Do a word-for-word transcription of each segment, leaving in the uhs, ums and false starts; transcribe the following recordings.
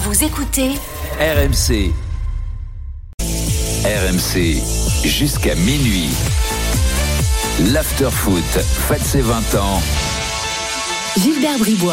Vous écoutez R M C. R M C, jusqu'à minuit. L'Afterfoot fête ses vingt ans. Gilbert Bribois.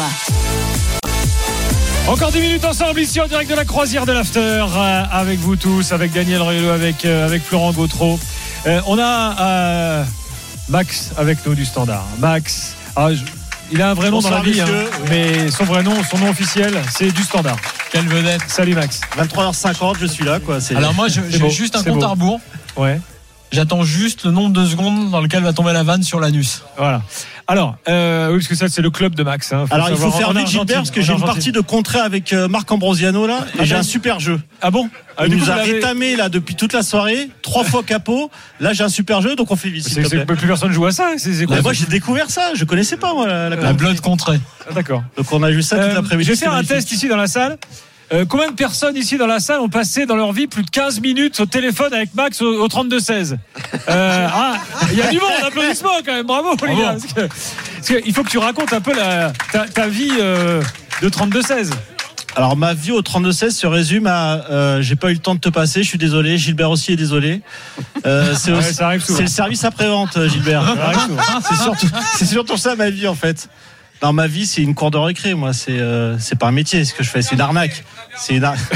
Encore dix minutes ensemble ici en direct de la croisière de l'After, euh, avec vous tous, avec Daniel Riolo, avec, euh, avec Florent Gautreau. Euh, on a euh, Max avec nous du Standard. Max, ah, je, il a un vrai nom Bonsoir dans la vie, hein, mais son vrai nom, son nom officiel, c'est du Standard. Quelle vedette. Salut Max. vingt-trois heures cinquante, je suis là, quoi. C'est... Alors moi, je, j'ai beau, juste un compte à rebours. Ouais. J'attends juste le nombre de secondes dans lequel va tomber la vanne sur l'anus. Voilà. Alors, euh, oui, parce que ça, c'est le club de Max. Hein. Faut Alors, il faut faire vite, Gilbert, parce que j'ai une Argentine. partie de contrat avec euh, Marc Ambrosiano, là, et ah j'ai ben... un super jeu. Ah bon ah, Il nous coup, a l'avez... rétamé, là, depuis toute la soirée, trois fois capot. Là, j'ai un super jeu, donc on fait vite. C'est, c'est que plus personne joue à ça. C'est, c'est quoi, moi, j'ai découvert ça. Je connaissais pas, moi, la, la, la blood contrée. Ah, d'accord. Donc, on a juste ça toute euh, l'après-midi. Je vais faire un test ici dans la salle. Euh, combien de personnes ici dans la salle ont passé dans leur vie plus de quinze minutes au téléphone avec Max au, au trente-deux seize? euh, ah, il y a du monde, applaudissements quand même, bravo, bravo. Les gars. Parce que, parce que il faut que tu racontes un peu la, ta, ta vie euh, de trente-deux seize. Alors ma vie au trente-deux seize se résume à euh, j'ai pas eu le temps de te passer, je suis désolé, Gilbert aussi est désolé. Euh, c'est, ouais, aussi, ça arrive souvent. C'est le service après-vente, Gilbert. Ça arrive souvent. c'est, surtout, c'est surtout ça ma vie en fait. Dans ma vie, c'est une cour de récré, moi. C'est euh, c'est pas un métier, ce que je fais. C'est une arnaque. C'est une arnaque.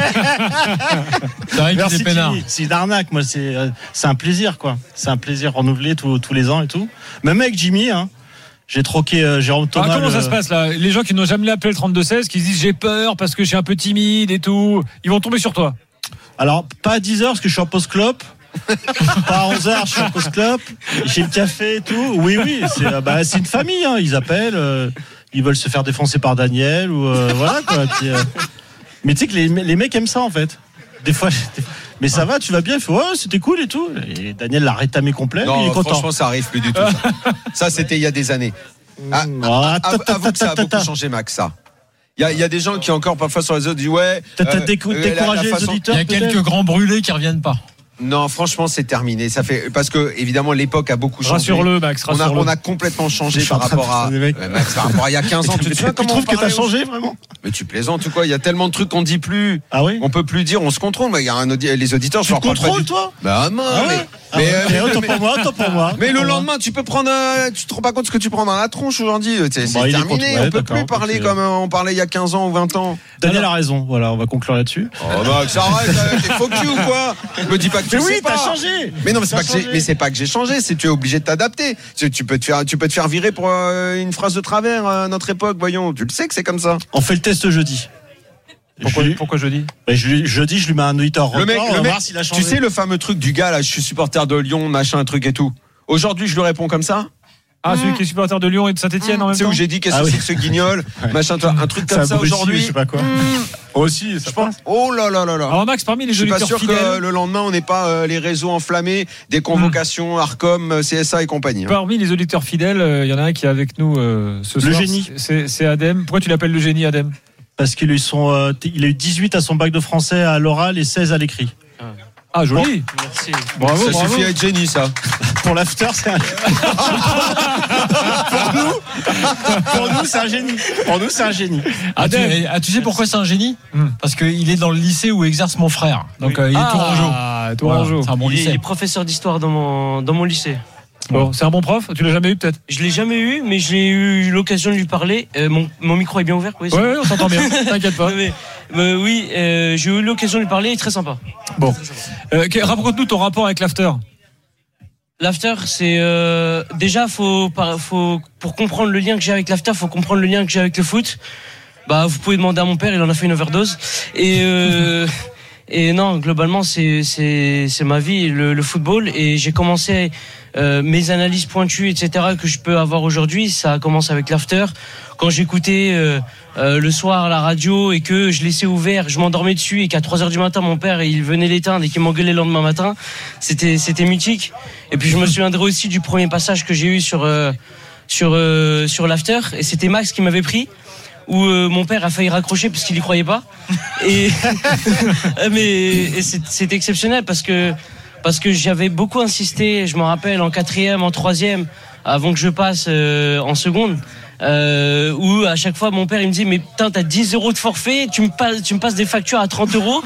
C'est vrai que c'est peinard. C'est une arnaque, moi. C'est euh, c'est un plaisir, quoi. C'est un plaisir renouvelé tous tous les ans et tout. Même avec Jimmy, hein. J'ai troqué euh, Jérôme Thomas. Alors, comment le... ça se passe là? Les gens qui n'ont jamais appelé le trente-deux seize, qui se disent j'ai peur parce que je suis un peu timide et tout, ils vont tomber sur toi. Alors pas à dix heures parce que je suis en pause clope. Pas à onze heures, je suis en pause clope. J'ai le café et tout. Oui, oui, c'est, bah, c'est une famille. Hein. Ils appellent, euh, ils veulent se faire défoncer par Daniel ou euh, voilà quoi. Puis, euh... Mais tu sais que les, les mecs aiment ça en fait. Des fois, mais ça va, tu vas bien. Il fait ouais, c'était cool et tout. Et Daniel l'a rétamé complet. Non, il est content. Franchement, ça arrive plus du tout. Ça, ça c'était il y a des années. Ah, ah, ah, avoue que ça a beaucoup changé, Max. Ça. Il y, a, il y a des gens qui encore parfois sur les autres disent ouais. T'as euh, découragé la, la façon... les auditeurs. Il y a peut-être quelques grands brûlés qui reviennent pas. Non, franchement, c'est terminé. Ça fait parce que évidemment l'époque a beaucoup changé. Rassure-le, Max. Rassure-le. On a, on a complètement changé par rapport à ouais, Max, par rapport à il y a quinze ans. Tu, tu, tu trouves que t'as changé vraiment? Mais tu plaisantes ou quoi? Il y a tellement de trucs qu'on dit plus. Ah oui. On peut plus dire. On se contrôle. Il y a un audi- les auditeurs. Tu te contrôles toi? Bah non. Ah ouais. Mais, ah mais, ouais. euh, mais autant pour moi, autant pour moi. Mais le lendemain, tu peux prendre. Euh, tu te rends pas compte ce que tu prends dans la tronche aujourd'hui? C'est, c'est bon, terminé. Ouais, on peut plus parler c'est... comme on parlait il y a quinze ans ou vingt ans. Daniel a raison. Voilà, on va conclure là-dessus. Oh bah ça arrête. T'es faux cul ou quoi? Me dis pas que tu mais sais oui, pas. T'as changé. Mais non, mais c'est pas que j'ai, mais c'est pas que j'ai changé, c'est que tu es obligé de t'adapter. Tu, tu peux te faire, tu peux te faire virer pour euh, une phrase de travers à notre époque, voyons. Tu le sais que c'est comme ça. On fait le test jeudi. Pourquoi, je, pourquoi jeudi? Ben je, jeudi, je lui mets un auditeur. Le mec, record, le mec voir s'il a changé. Tu sais le fameux truc du gars là, je suis supporter de Lyon, machin, truc et tout. Aujourd'hui, je lui réponds comme ça. Ah, celui qui est supporter de Lyon et de Saint-Etienne en même temps. C'est où j'ai dit qu'est-ce ah que oui. c'est que ce guignol, machin, toi, un truc comme ça aujourd'hui. Je sais pas quoi. Aussi, ça passe. Oh là là là là. Alors Max, parmi les je suis auditeurs pas sûr fidèles, que le lendemain on n'ait pas euh, les réseaux enflammés, des convocations, mmh. Arcom, C S A et compagnie. Hein. Parmi les auditeurs fidèles, il euh, y en a un qui est avec nous euh, ce soir. Le génie. C'est, c'est Adem. Pourquoi tu l'appelles le génie, Adem? Parce qu'il a eu son, euh, il a eu dix-huit à son bac de français à l'oral et seize à l'écrit. Ah, joli. Bon, merci. Bravo, ça bravo. suffit à être génie, ça. Pour l'after, c'est un... pour nous, pour nous, c'est un génie. Pour nous, c'est un génie. Ah, tu, ah, tu sais pourquoi c'est un génie? hmm. Parce qu'il est dans le lycée où exerce mon frère. Donc, oui. euh, il est ah, Tourangeau. Ah, Tourangeau. Voilà, c'est un bon il, lycée. il est professeur d'histoire dans mon, dans mon lycée. Bon, c'est un bon prof. Tu l'as jamais eu peut-être? Je l'ai jamais eu, mais j'ai eu l'occasion de lui parler. Euh, mon, mon micro est bien ouvert. Oui, ouais, ouais, on s'entend bien. T'inquiète pas. mais, mais, oui, euh, j'ai eu l'occasion de lui parler. Il est très sympa. Bon, euh, raconte-nous ton rapport avec l'after. L'after, c'est euh, déjà faut, faut pour comprendre le lien que j'ai avec l'after, faut comprendre le lien que j'ai avec le foot. Bah, vous pouvez demander à mon père, il en a fait une overdose. Et euh, et non, globalement, c'est c'est c'est ma vie, le, le football. Et j'ai commencé euh, mes analyses pointues, et cetera, que je peux avoir aujourd'hui. Ça a commencé avec l'after. Quand j'écoutais euh, euh, le soir à la radio et que je laissais ouvert, je m'endormais dessus et qu'à trois heures du matin, mon père il venait l'éteindre et qu'il m'engueulait le lendemain matin, c'était c'était mythique. Et puis je me souviendrai aussi du premier passage que j'ai eu sur euh, sur euh, sur l'after, et c'était Max qui m'avait pris, où euh, mon père a failli raccrocher parce qu'il y croyait pas. Et mais et c'est, c'est exceptionnel parce que parce que j'avais beaucoup insisté. Je me rappelle en quatrième, en troisième, avant que je passe euh, en seconde. Euh, où à chaque fois mon père il me dit mais putain t'as dix euros de forfait, tu me passes, tu me passes des factures à trente euros.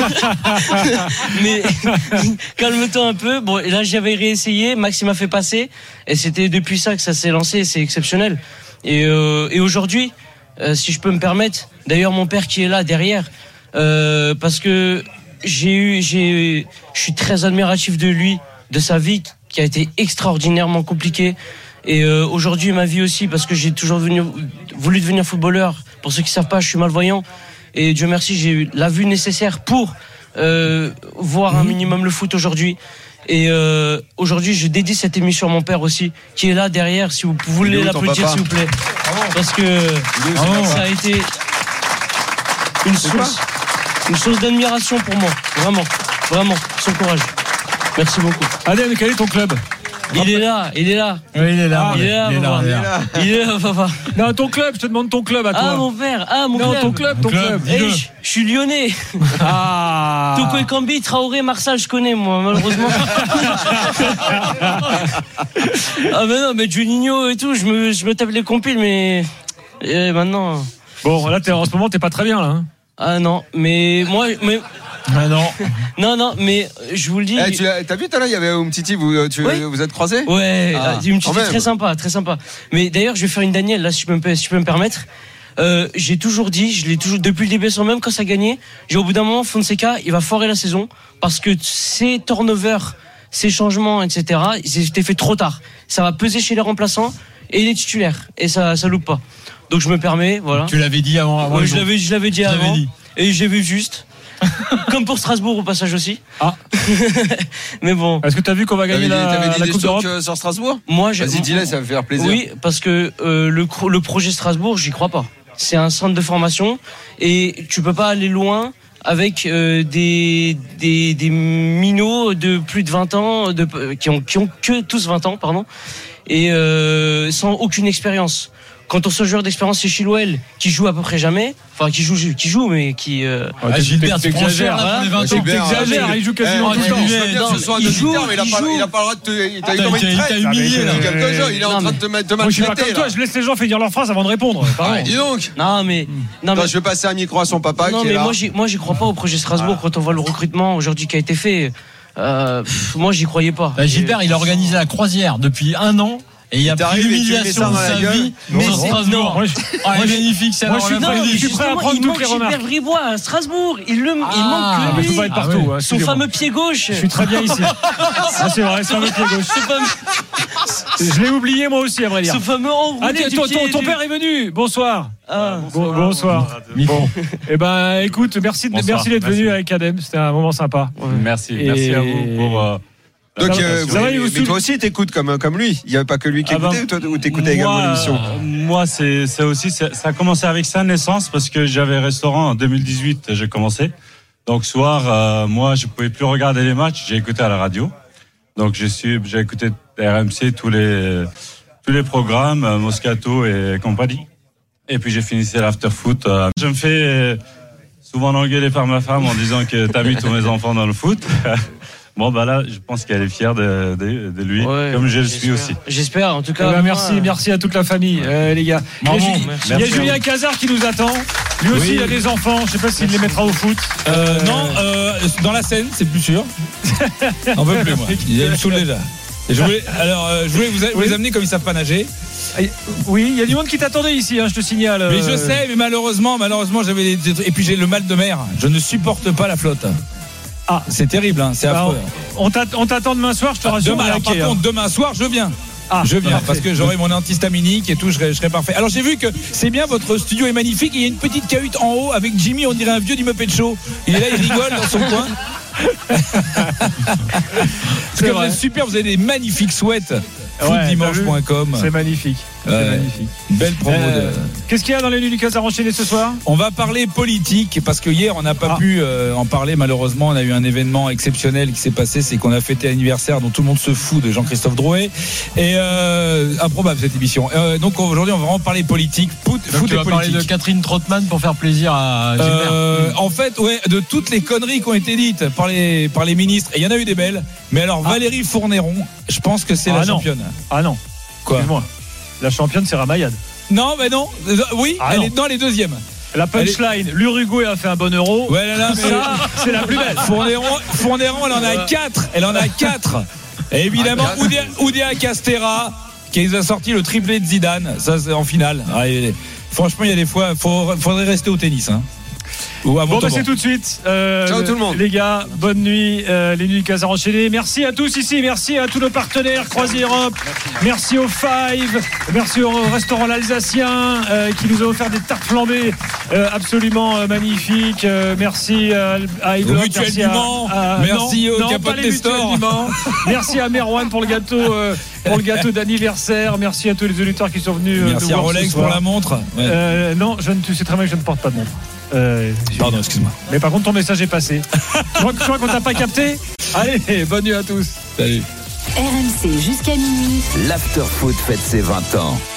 Mais calme-toi un peu. Bon et là j'avais réessayé, Max il m'a fait passer et c'était depuis ça que ça s'est lancé, c'est exceptionnel. Et, euh, et aujourd'hui, euh, si je peux me permettre, d'ailleurs mon père qui est là derrière, euh, parce que j'ai eu, j'ai, je suis très admiratif de lui, de sa vie qui a été extraordinairement compliquée. Et euh, aujourd'hui ma vie aussi parce que j'ai toujours venu, voulu devenir footballeur. Pour ceux qui savent pas, je suis malvoyant et Dieu merci j'ai eu la vue nécessaire pour euh, voir un minimum le foot aujourd'hui. Et euh, aujourd'hui je dédie cette émission à mon père aussi qui est là derrière. Si vous voulez l'applaudir s'il vous plaît, parce que oh, ça a été une source, une source d'admiration pour moi. Vraiment, vraiment, son courage. Merci beaucoup. Adèle, quel est ton club ? Il est là, il est là. Oui, il est là. Il est là, il est là, papa. il est là. Il est là, papa. Non, ton club, je te demande ton club à toi. Ah, mon père, ah, mon non, club. ton club, ton club. Hey, je, je suis lyonnais. Ah. Toko Ekambi, Traoré, Marsal, je connais, moi, malheureusement. Ah, mais non, mais Juninho et tout, je me, je me tape les compiles, mais. Et maintenant. Bon, là, t'es, en ce moment, t'es pas très bien, là. Hein. Ah, non, mais moi. Mais... Ah non. non, non, mais je vous le dis. Eh, tu l'as, t'as vu tout à l'heure, il y avait Umtiti, vous, tu, oui. vous êtes croisés ? Ouais, ah, une petite très sympa, très sympa. Mais d'ailleurs, je vais faire une Danielle, là, si je peux me, si je peux me permettre. Euh, j'ai toujours dit, je l'ai toujours, depuis le début, sans même quand ça gagnait, j'ai au bout d'un moment, Fonseca, il va foirer la saison, parce que ces turnovers, ces changements, et cetera, ils étaient faits trop tard. Ça va peser chez les remplaçants et les titulaires. Et ça, ça loupe pas. Donc je me permets, voilà. Tu l'avais dit avant, avant ouais, je l'avais, je l'avais dit je avant. l'avais dit. Et j'ai vu juste. Comme pour Strasbourg au passage aussi. Ah. Mais bon. Est-ce que tu as vu qu'on va gagner t'avais la, dit, t'avais dit la des Coupe d'Europe sur Strasbourg ? Moi, j'ai... Vas-y, dis-le, ça va faire plaisir. Oui, parce que euh, le, le projet Strasbourg, j'y crois pas. C'est un centre de formation et tu peux pas aller loin avec euh, des, des, des minots de plus de vingt ans, de, qui, ont, qui ont que tous vingt ans, pardon, et euh, sans aucune expérience. Quand on se joueur d'expérience, c'est Chilwell qui joue à peu près jamais, enfin qui joue, qui joue, mais qui. Euh... Ah, Gilbert, tu prends cher là pour les vingt ans. T'exagères, il joue quasiment tout le temps. Ce soit un auditeur, mais il a pas, il a pas le droit de te. T'as eu comme une traite. humilié là. Il est en train de te maltraiter. Moi, je suis pas comme toi. Je laisse les gens finir leur phrase avant de répondre. Ah, dis donc. Non mais. Non mais. Je vais passer un micro à son papa. Non mais moi, j'y, moi, j'y crois pas au projet Strasbourg quand on voit le recrutement aujourd'hui qui a été fait. Euh, pff, moi, j'y croyais pas. Gilbert, il a organisé la croisière depuis un an. Et il y a plus d'humiliation de sa vie. Mais c'est Strasbourg. Moi, je... ah, moi, magnifique, ça. Moi, je suis, non, je suis prêt à prendre toutes les remarques. Gilbert Bribois à Strasbourg. Il, le, ah, il manque que lui. Il faut pas être partout. Ah ouais. Son fameux pied gauche. Je suis très bien ici. Ah, c'est vrai, son fameux pied gauche. Fameux... Je l'ai oublié moi aussi, à vrai dire. Ce fameux enroulé. Allez, ton, ton, ton père est venu. Bonsoir. Ah, bonsoir. Bon, bonsoir. Bon. Eh ben, écoute, merci, de, merci d'être merci. venu avec Adem. C'était un moment sympa. Ouais. Merci. Et... Merci à vous pour. Euh... Donc, euh, vous, mais, mais toi aussi t'écoutes comme comme lui. Il n'y avait pas que lui qui écoutait, ah ben, toi, ou t'écoutais également l'émission. Euh, moi, c'est c'est aussi c'est, ça a commencé avec sa naissance parce que j'avais un restaurant en deux mille dix-huit. J'ai commencé. Donc soir, euh, moi, je pouvais plus regarder les matchs. J'ai écouté à la radio. Donc je suis, j'ai écouté R M C tous les tous les programmes, euh, Moscato et compagnie. Et puis j'ai fini l'after foot. Euh, je me fais souvent engueuler par ma femme en disant que t'as mis tous mes enfants dans le foot. Bon, bah là, je pense qu'elle est fière de, de, de lui, ouais, comme je le suis aussi. J'espère, en tout cas. Eh ben, merci, moi, merci à toute la famille, euh, les gars. Maman, il y a, il y a Julien Cazard qui nous attend. Lui aussi, oui. Il a des enfants. Je ne sais pas s'il les mettra au foot. Euh, euh... Non, euh, dans la Seine, c'est plus sûr. On veut plus, moi. Il me saoule déjà. Et je voulais, alors, euh, je voulais vous, vous oui. amener comme ils savent pas nager. Oui, il y a du monde qui t'attendait ici, hein, je te signale. Mais je sais, mais malheureusement, malheureusement, j'avais des... et puis j'ai le mal de mer. Je ne supporte pas la flotte. Ah, c'est terrible, hein, c'est affreux. On t'attend demain soir, je te rassure. Demain, alors, par hein. contre, demain soir, je viens. Ah, je viens parce que j'aurai mon antihistaminique et tout, je serai, je serai parfait. Alors j'ai vu que c'est bien, votre studio est magnifique. Il y a une petite cahute en haut avec Jimmy, on dirait un vieux du Muppet Show. Il est là, il rigole dans son coin. C'est que vous êtes super, vous avez des magnifiques sweats. foot dimanche point com. C'est magnifique. C'est euh, magnifique. Belle promo. Euh, de... Qu'est-ce qu'il y a dans les Nuits du Cazard enchaîné ce soir ? On va parler politique parce que hier on n'a pas ah. pu euh, en parler. Malheureusement, on a eu un événement exceptionnel qui s'est passé, c'est qu'on a fêté l'anniversaire dont tout le monde se fout de Jean-Christophe Drouet. Et euh, improbable cette émission. Euh, donc aujourd'hui, on va vraiment parler politique. Foot, donc foot tu et vas politique. Parler de Catherine Trottmann pour faire plaisir à Gilbert. Euh, en fait, ouais, de toutes les conneries qui ont été dites par les par les ministres. Et il y en a eu des belles. Mais alors ah. Valérie Fournéron, je pense que c'est ah la non. championne. Ah non. Quoi ? Excuse-moi. La championne, c'est Ramayad. Non, mais non. Oui, ah, elle non. est dans les deuxièmes. La punchline, l'Uruguay a fait un bon euro. Ouais, là, là, mais ça, c'est la plus belle. Fourneron, Fourneron, elle en a quatre. Elle en a quatre. Et évidemment, ah, Oudéa, Oudéa Castera, qui nous a sorti le triplé de Zidane. Ça, c'est en finale. Ouais, franchement, il y a des fois, il faudrait rester au tennis. Hein. Bon, bah c'est tout de suite. Euh, Ciao tout le monde. Les gars, bonne nuit. Euh, les nuits Casar enchaînées. Merci à tous ici. Merci à tous nos partenaires Croisière Europe. Merci, merci au Five. Merci au restaurant l'Alsacien euh, qui nous a offert des tartes flambées euh, absolument euh, magnifiques. Euh, merci euh, à Yves. Merci à, à merci non, au Capote Nestor. Merci à Merwan pour le gâteau euh, pour le gâteau d'anniversaire. Merci à tous les auditeurs qui sont venus. Merci euh, à Rolex pour la montre. Ouais. Euh, non, je ne, tu sais très bien que je ne porte pas de montre. Euh, Pardon, excuse-moi. Mais par contre, ton message est passé. Je crois, je crois qu'on t'a pas capté. Allez, bonne nuit à tous. Salut. R M C jusqu'à minuit. L'After Foot fête ses vingt ans.